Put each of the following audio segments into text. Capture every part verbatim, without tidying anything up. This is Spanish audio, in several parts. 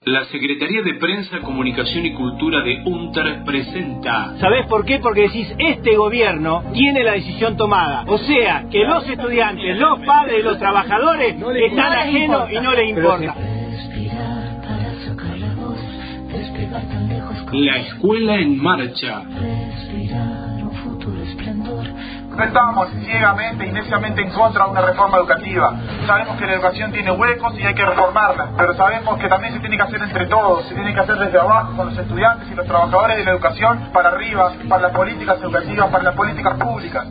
La Secretaría de Prensa, Comunicación y Cultura de UNTER presenta... ¿Sabés por qué? Porque decís, este gobierno tiene la decisión tomada. O sea, que los estudiantes, los padres, los trabajadores están ajenos y no les importa. La Escuela en Marcha. No estamos ciegamente y neciamente en contra de una reforma educativa. Sabemos que la educación tiene huecos y hay que reformarla, pero sabemos que también se tiene que hacer entre todos, se tiene que hacer desde abajo, con los estudiantes y los trabajadores de la educación, para arriba, para las políticas educativas, para las políticas públicas.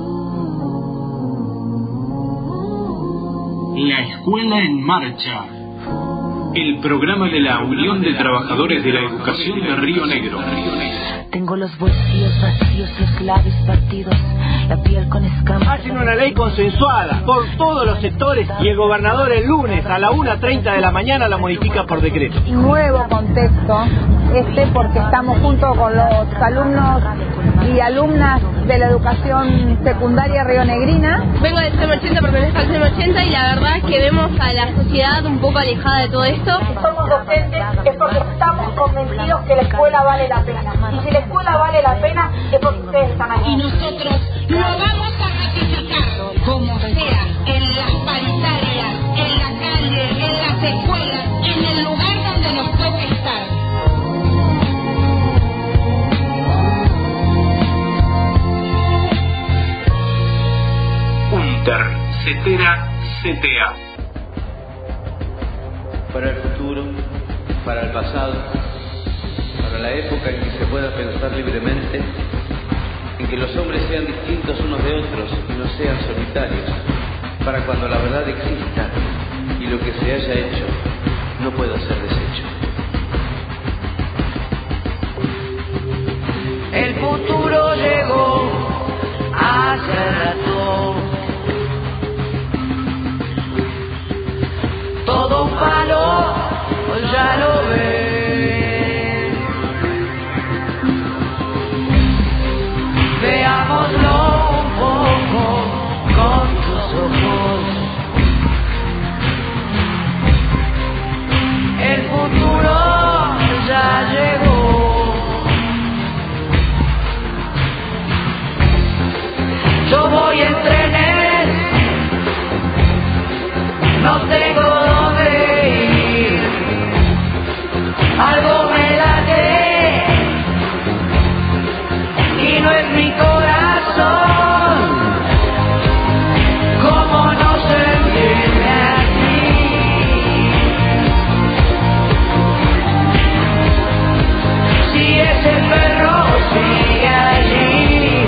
La Escuela en Marcha. El programa de la Unión de Trabajadores de la Educación de Río Negro. Tengo los bolsillos vacíos, los labios partidos, la piel con escamas. Hacen una ley consensuada por todos los sectores y el gobernador el lunes a la una treinta de la mañana la modifica por decreto. Nuevo contexto este porque estamos junto con los alumnos y alumnas de la educación secundaria rionegrina. Vengo del C E M ochenta, pertenezco al C E M ochenta y la verdad que vemos a la sociedad un poco alejada de todo esto. Si somos docentes es porque estamos convencidos que la escuela vale la pena. Y si la escuela vale la pena es porque ustedes están aquí. Y nosotros lo vamos a ratificar, como sea, en las paritarias, en la calle, en las escuelas, en el lugar donde nos toque estar. UNTER, CETERA, C T A. Para el futuro, para el pasado, para la época en que se pueda pensar libremente, en que los hombres sean distintos unos de otros y no sean solitarios, para cuando la verdad exista y lo que se haya hecho no pueda ser deshecho. El futuro llegó hace rato. Todo un palo, ya lo ven. Veámoslo un poco con tus ojos. El futuro ya llegó. Yo voy en trenes, no tengo dónde ir. Algo me late y no es mi corazón. Como no se entiende así. Si ese perro sigue allí.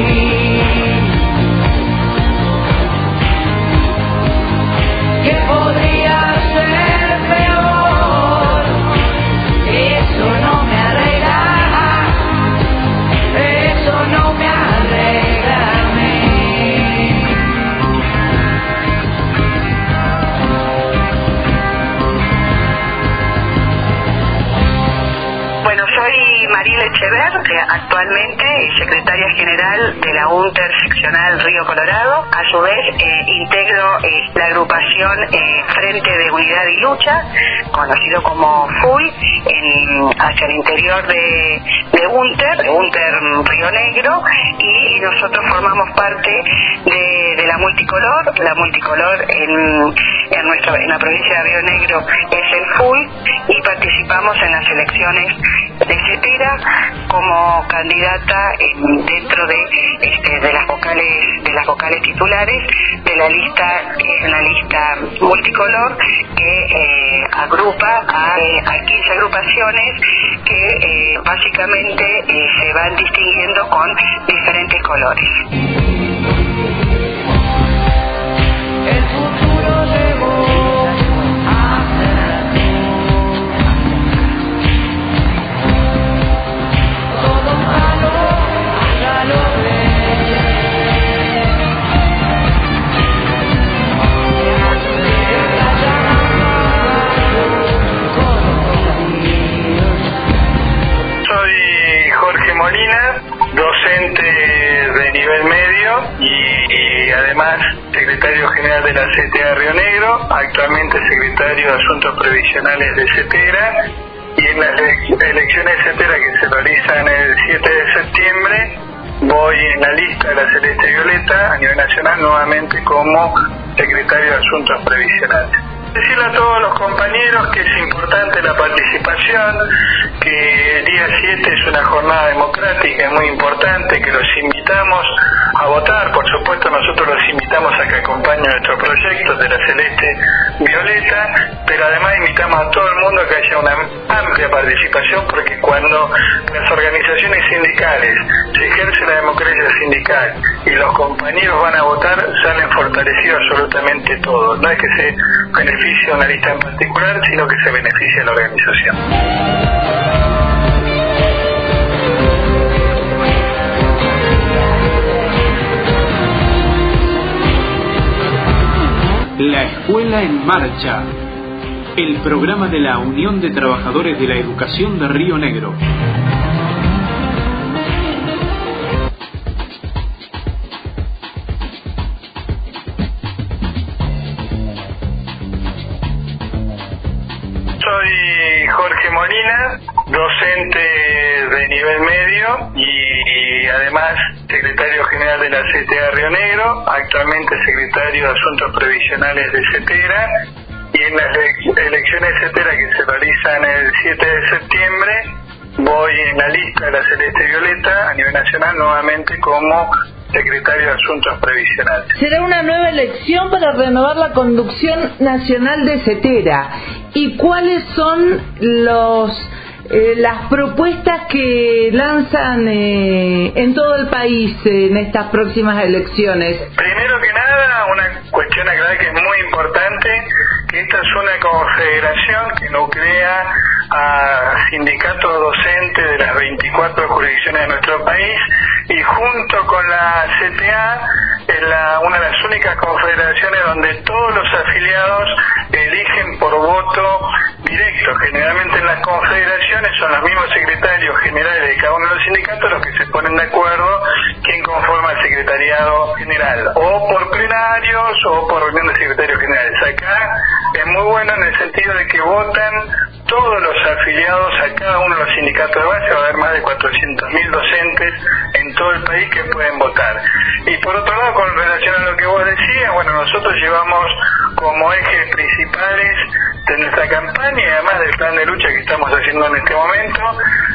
¿Qué podría ser peor? Eso no me arregla, eso no me arregla a mí. Bueno, soy Mariela Echever, actualmente secretaria general de la UNTER seccional Río Colorado. A su vez, eh, integro eh, la agrupación eh, Frente de Unidad y Lucha, conocido como F U I, en, hacia el interior de, de UNTER, de UNTER Río Negro, y nosotros formamos parte de, de la Multicolor. La Multicolor en, en, nuestra, en la provincia de Río Negro es el F U I, y participamos en las elecciones de CETERA como candidata en, dentro de, este, de las vocales de las vocales titulares de la lista, que es una lista multicolor que eh, agrupa a, eh, a quince agrupaciones que eh, básicamente eh, se van distinguiendo con diferentes colores. El futuro llegó hace rato. Todo malo, ya lo ves. Soy Jorge Molina, docente de nivel medio y, y además secretario general de la C T A Río Negro, actualmente secretario de Asuntos Previsionales de CETERA, elecciones etcétera que se realizan el siete de septiembre, voy en la lista de la Celeste Violeta a nivel nacional nuevamente como secretario de Asuntos Previsionales. Decirle a todos los compañeros que es importante la participación, que el día siete es una jornada democrática muy importante, que los invitamos a votar. Por supuesto, nosotros los invitamos a que acompañen nuestro proyecto de la Celeste Violeta, pero además invitamos a todo el mundo a que haya una amplia participación, porque cuando las organizaciones sindicales se ejerce la democracia sindical y los compañeros van a votar, salen fortalecidos absolutamente todos. No es que se beneficie a una lista en particular, sino que se beneficia a la organización. La Escuela en Marcha, el programa de la Unión de Trabajadores de la Educación de Río Negro. Soy Jorge Molina, docente de nivel medio y además secretario general de la C T A Río Negro, actualmente secretario de Asuntos Previsionales de CETERA, y en las elecciones CETERA que se realizan el siete de septiembre voy en la lista de la Celeste Violeta a nivel nacional nuevamente como secretario de Asuntos Previsionales. Será una nueva elección para renovar la conducción nacional de CETERA. ¿Y cuáles son los eh, las propuestas que lanzan eh, en todo el país eh, en estas próximas elecciones? Primero que nada, una cuestión a aclarar que es muy importante, que esta es una confederación que nuclea a sindicatos docentes de las veinticuatro jurisdicciones de nuestro país, y junto con la C T A es la, una de las únicas confederaciones donde todos los afiliados eligen por voto directo. Generalmente en las confederaciones son los mismos secretarios generales de cada uno de los sindicatos los que se ponen de acuerdo quién conforma el secretariado general, o por plenarios o por reunión de secretarios generales. Acá es muy bueno en el sentido de que votan todos los afiliados a cada uno de los sindicatos de base. Va a haber más de cuatrocientos mil docentes en todo el país que pueden votar. Y por otro lado, con relación a lo que vos decías, bueno, nosotros llevamos como ejes principales de nuestra campaña, y además del plan de lucha que estamos haciendo en este momento,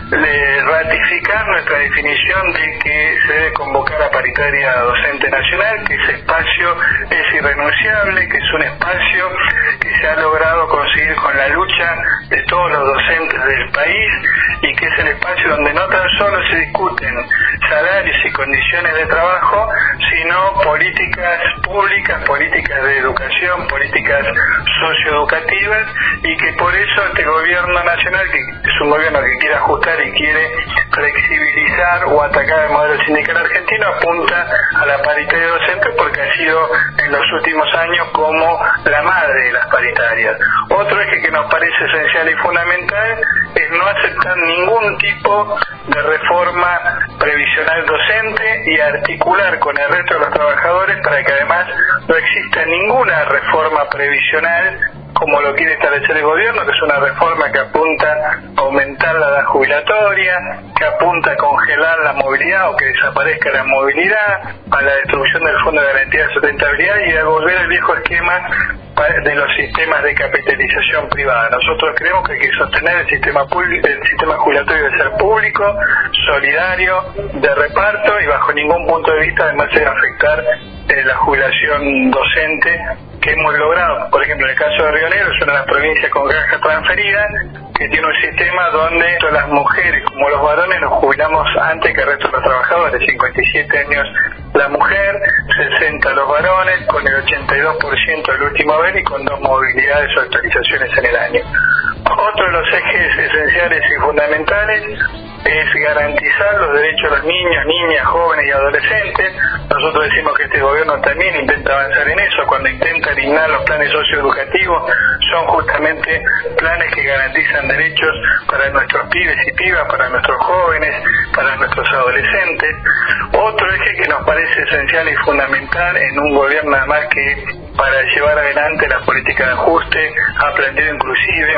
de ratificar nuestra definición de que se debe convocar a paritaria docente nacional, que ese espacio es irrenunciable, que es un espacio que se ha logrado conseguir con la lucha de todos los docentes del país, y que es el espacio donde no tan solo se discuten salarios y condiciones de trabajo, sino políticas públicas, políticas de educación, políticas socioeducativas, y que por eso este gobierno nacional, que es un gobierno que quiere ajustar y quiere flexibilizar o atacar el modelo sindical argentino, apunta a la paritaria docente, porque ha sido en los últimos años como la madre de las paritarias. Otro eje que nos parece esencial y fundamental es no aceptar ningún tipo de reforma previsional docente y articular con el resto de los trabajadores para que además no exista ninguna reforma previsional como lo quiere establecer el gobierno, que es una reforma que apunta a aumentar la edad jubilatoria, que apunta a congelar la movilidad o que desaparezca la movilidad, a la destrucción del Fondo de Garantía de Sustentabilidad y a volver al viejo esquema de los sistemas de capitalización privada. Nosotros creemos que hay que sostener el sistema público, el sistema jubilatorio debe ser público, solidario, de reparto, y bajo ningún punto de vista además debe afectar eh, la jubilación docente que hemos logrado. Por ejemplo, en el caso de Río Negro es una de las provincias con caja transferida, que tiene un sistema donde tanto las mujeres como los varones nos jubilamos antes que el resto de los trabajadores, cincuenta y siete años la mujer, sesenta los varones, con el ochenta y dos por ciento del último haber y con dos movilidades o actualizaciones en el año. Otro de los ejes esenciales y fundamentales es garantizar los derechos de los niños, niñas, jóvenes y adolescentes. Nosotros decimos que este gobierno también intenta avanzar en eso. Cuando intenta eliminar los planes socioeducativos, son justamente planes que garantizan derechos para nuestros pibes y pibas, para nuestros jóvenes, para nuestros adolescentes. Otro eje que nos parece esencial y fundamental en un gobierno además que para llevar adelante la política de ajuste ha planteado inclusive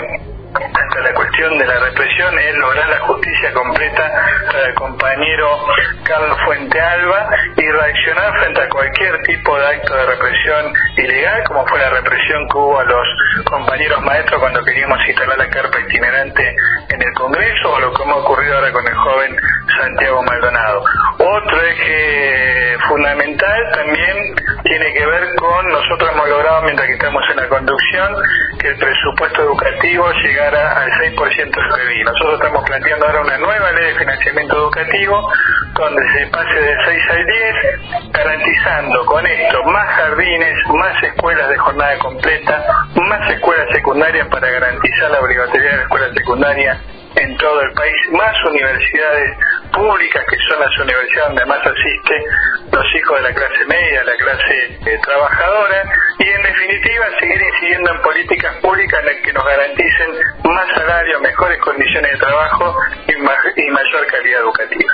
ante la cuestión de la represión es lograr la justicia completa para el compañero Carlos Fuente Alba y reaccionar frente a cualquier tipo de acto de represión ilegal, como fue la represión que hubo a los compañeros maestros cuando queríamos instalar la carpa itinerante en el Congreso, o lo que hemos ocurrido ahora con el joven Santiago Maldonado. Otro eje fundamental también tiene que ver con, nosotros hemos logrado, mientras que estamos en la conducción, que el presupuesto educativo llegara al seis por ciento del P B I. Nosotros estamos planteando ahora una nueva ley de financiamiento educativo donde se pase del seis al diez, garantizando con esto más jardines, más escuelas de jornada completa, más escuelas secundarias para garantizar la obligatoriedad de la escuela secundaria en todo el país, más universidades públicas, que son las universidades donde más asiste los hijos de la clase media, la clase eh, trabajadora, y en definitiva seguir incidiendo en políticas públicas en las que nos garanticen más salario, mejores condiciones de trabajo y, ma y mayor calidad educativa.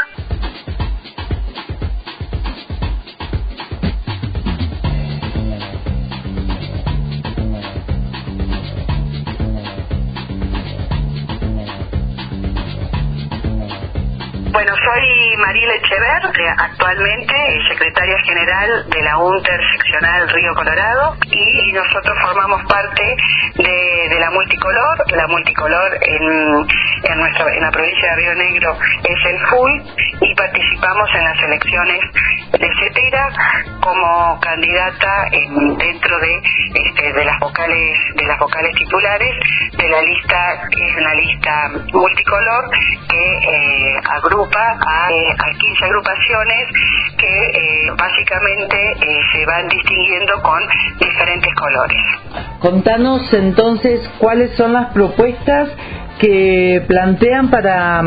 Bueno, soy Mariel Echever, actualmente secretaria general de la UNTER seccional Río Colorado, y nosotros formamos parte de, de la Multicolor. La Multicolor en, en, nuestra, en la provincia de Río Negro es el F U I, y participamos en las elecciones de CETERA como candidata en, dentro de, este, de las vocales de las vocales titulares de la lista, que es una lista multicolor que eh, agrupa a, eh, a quince agrupaciones que eh, básicamente eh, se van distinguiendo con diferentes colores. Contanos entonces cuáles son las propuestas que plantean para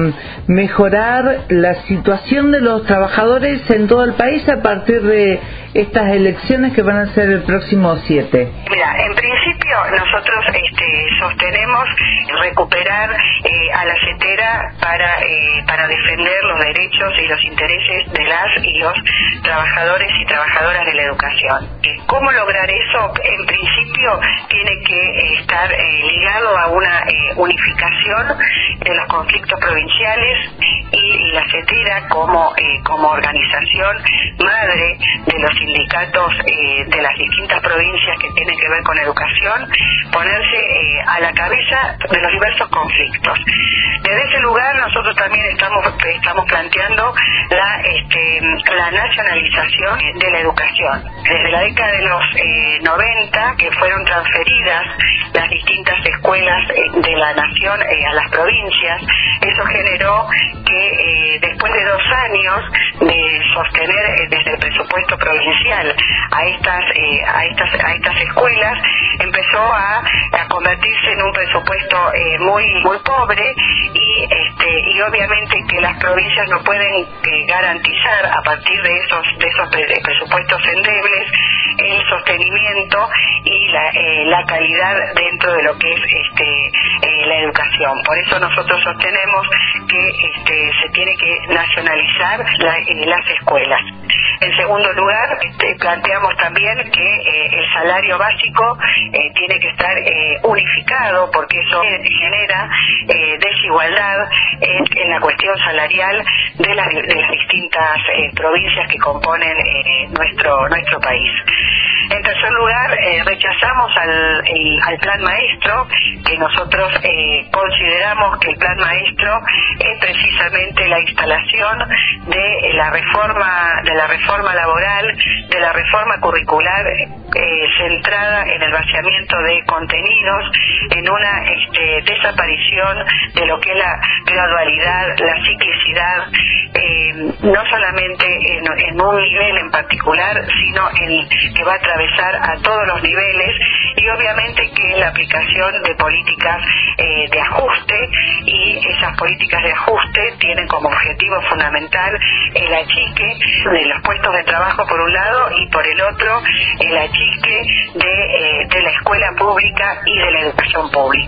mejorar la situación de los trabajadores en todo el país a partir de estas elecciones que van a ser el próximo siete. Mira, en principio nosotros este, sostenemos recuperar eh, a la CETERA para, eh, para defender los derechos y los intereses de las y los trabajadores y trabajadoras de la educación. ¿Cómo lograr eso? En principio tiene que eh, estar eh, ligado a una eh, unificación de los conflictos provinciales, y la CETERA como, eh, como organización madre de los sindicatos eh, de las distintas provincias que tienen que ver con educación, ponerse eh, a la cabeza de los diversos conflictos. Desde ese lugar nosotros también estamos, estamos planteando la, este, la nacionalización de la educación. Desde la década de los eh, noventa, que fueron transferidas las distintas escuelas eh, de la nación eh, a las provincias, eso generó que eh, después de dos años de sostener eh, desde el presupuesto provincial a estas eh, a estas a estas escuelas, empezó a, a convertirse en un presupuesto eh, muy muy pobre, y este y obviamente que las provincias no pueden eh, garantizar a partir de esos de esos presupuestos endebles el sostenimiento y la, eh, la calidad dentro de lo que es este eh, la educación. Por eso nosotros sostenemos que este, se tiene que nacionalizar la, eh, las escuelas. En segundo lugar, este, planteamos también que eh, el salario básico eh, tiene que estar eh, unificado, porque eso genera eh, desigualdad en, en la cuestión salarial de, la, de las distintas eh, provincias que componen eh, nuestro nuestro país. En tercer lugar, eh, rechazamos al, el, al plan maestro, que nosotros eh, consideramos que el plan maestro es precisamente la instalación de la reforma de la reforma laboral, de la reforma curricular eh, centrada en el vaciamiento de contenidos, en una este, desaparición de lo que es la gradualidad, la ciclicidad, eh, no solamente en, en un nivel en particular, sino en que va a atravesar a todos los niveles, y obviamente que la aplicación de políticas eh, de ajuste, y esas políticas de ajuste tienen como objetivo fundamental el achique de los puestos de trabajo por un lado, y por el otro el achique de, eh, de la escuela pública y de la educación pública.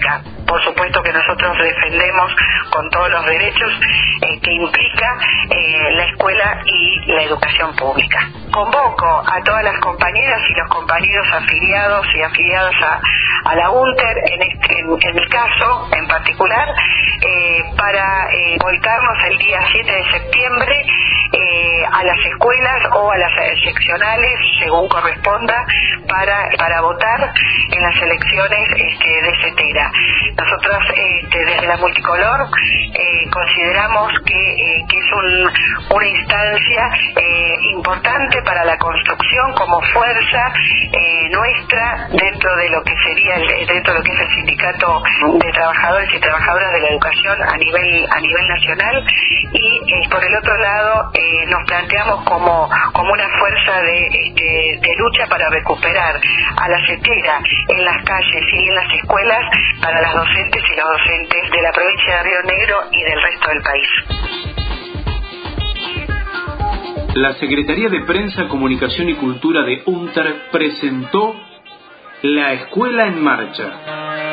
por supuesto que nosotros defendemos con todos los derechos eh, que implica eh, la escuela y la educación pública. Convoco a todas las compañeras y los compañeros afiliados y afiliadas a, a la UNTER, en, este, en, en mi caso en particular, eh, para eh, volcarnos el día siete de septiembre eh, a las escuelas o a las seccionales, según corresponda, para, para votar en las elecciones este, de CETERA. Nosotros este, desde la Multicolor eh, consideramos que, eh, que es un, una instancia eh, importante para la construcción como fuerza eh, nuestra dentro de lo que sería el, dentro de lo que es el sindicato de trabajadores y trabajadoras de la educación a nivel a nivel nacional, y eh, por el otro lado eh, nos planteamos como como una fuerza de, de, de lucha para recuperar a la CETERA en las calles y en las escuelas para las docentes y los docentes de la provincia de Río Negro y del resto del país. La Secretaría de Prensa, Comunicación y Cultura de UNTER presentó La Escuela en Marcha.